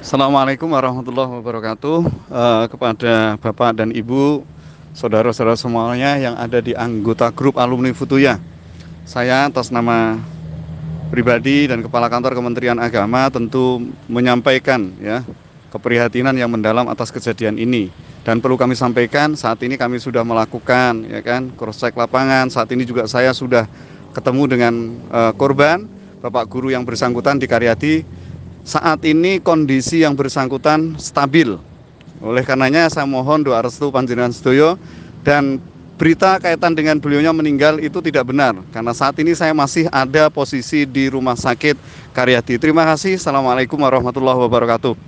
Assalamualaikum warahmatullahi wabarakatuh. Kepada Bapak dan Ibu, saudara-saudara semuanya yang ada di anggota grup alumni Futuya. Saya atas nama pribadi dan Kepala Kantor Kementerian Agama tentu menyampaikan keprihatinan yang mendalam atas kejadian ini. Dan perlu kami sampaikan, saat ini kami sudah melakukan cross check lapangan. Saat ini juga saya sudah ketemu dengan korban, Bapak Guru yang bersangkutan di Karyadi. Saat ini kondisi yang bersangkutan stabil. Oleh karenanya saya mohon doa restu panjenengan sedoyo, dan berita kaitan dengan beliaunya meninggal itu tidak benar, karena saat ini saya masih ada posisi di Rumah Sakit Karyadi. Terima kasih. Assalamualaikum warahmatullahi wabarakatuh.